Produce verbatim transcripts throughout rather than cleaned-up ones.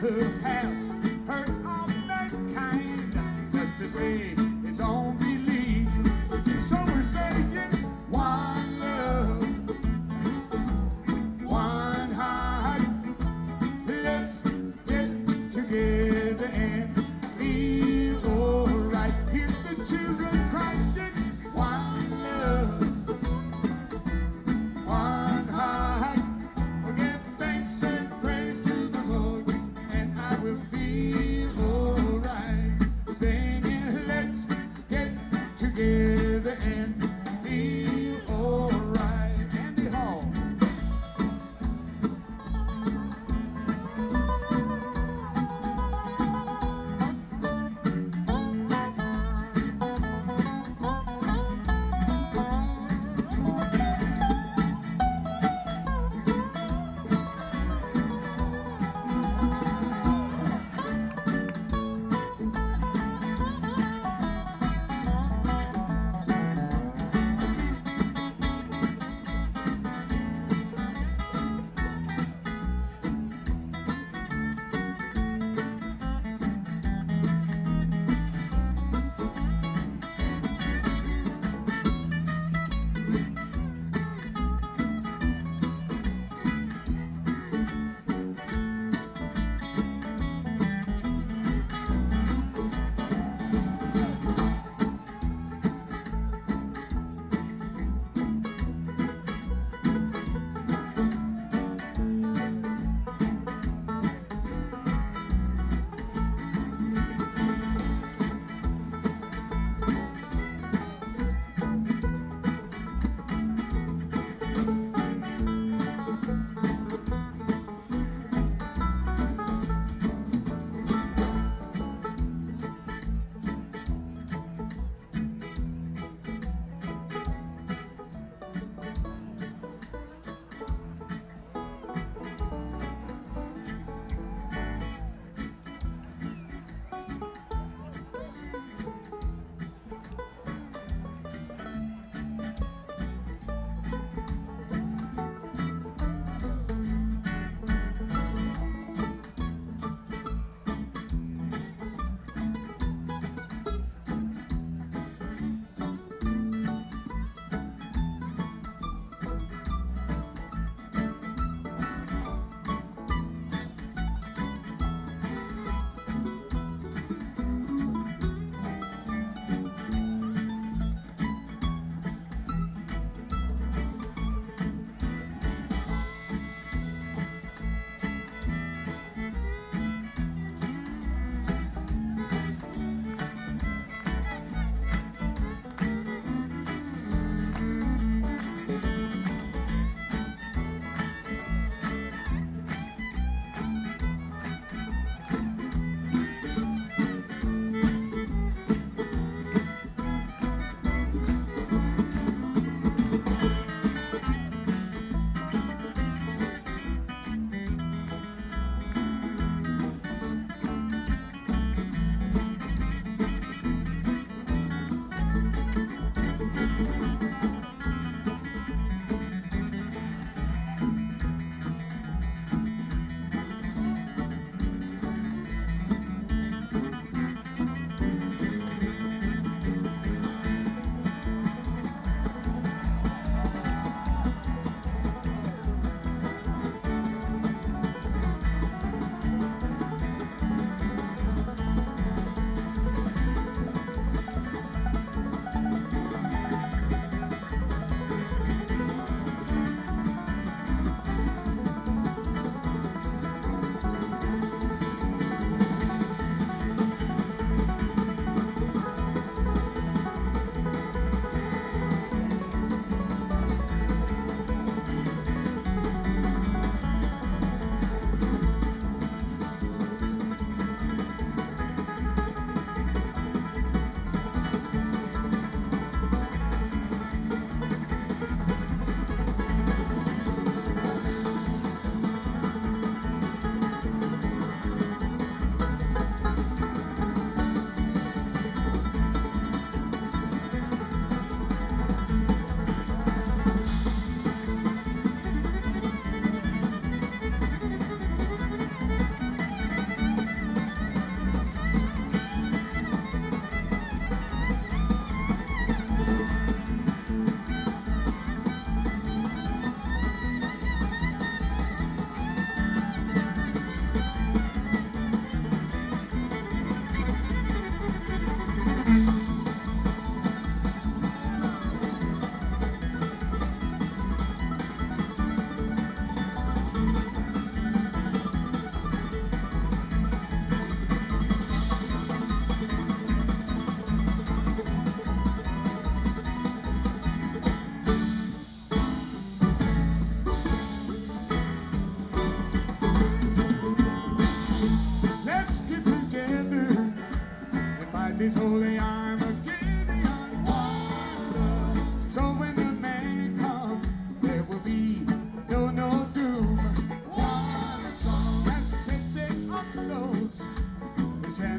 love has hurt all mankind just to say his own belief. So we're saying one love, one heart. Let's get together and feel alright. Hear the children crying, one love, one heart. We'll give thanks and praise to the Lord, and I will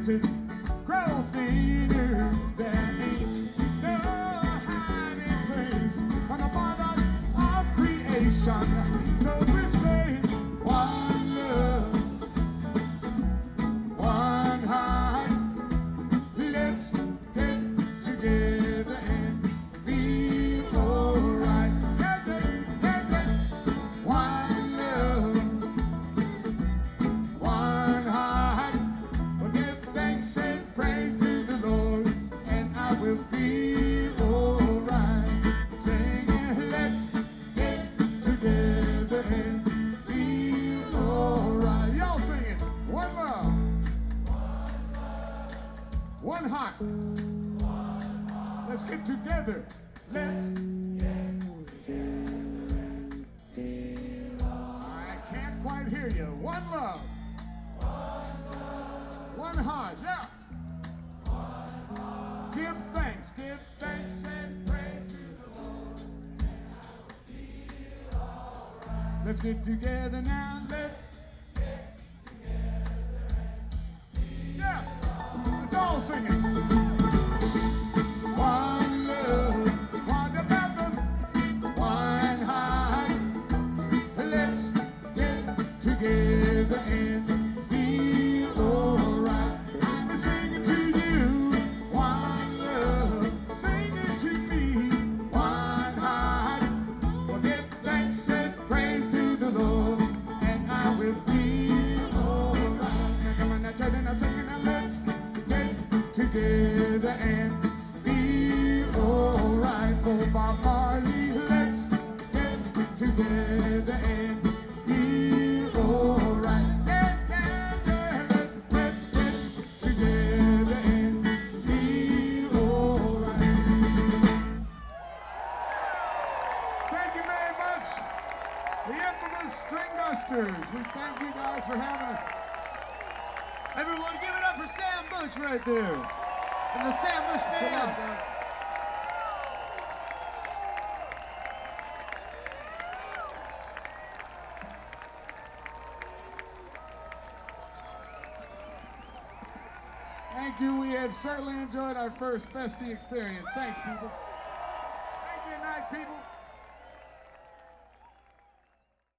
praises grow thinner. There ain't no hiding place from the Father of creation. So we say one love, one heart. Let's get together and feel alright. Yeah, yeah, yeah, yeah. One love, one heart. We'll give thanks and praise to the Lord, and I will feel alright. Singing, let's get together and feel alright. Y'all singing, one love, one heart. Let's get together. Let's. I can't quite hear you. One love. One heart. Yeah. Give thanks. Give thanks and praise to the Lord. Let's get together now. Let's. Yes. Let's all sing it. One love, one together, one heart. Let's get together and feel alright. I'm singing to you, one love, singing to me, one heart. Well, give thanks and praise to the Lord, and I will feel alright. Now come on, now children, now singing, now let's get together and for Bob Marley, let's get together and feel alright. Yeah, yeah, yeah, let's get together and feel alright. Thank you very much. The infamous String Dusters. We thank you guys for having us. Everyone give it up for Sam Bush right there. And the Sam Bush Band. Guys. Thank you. We have certainly enjoyed our first Festi experience. Thanks, people. Thank you, night, people.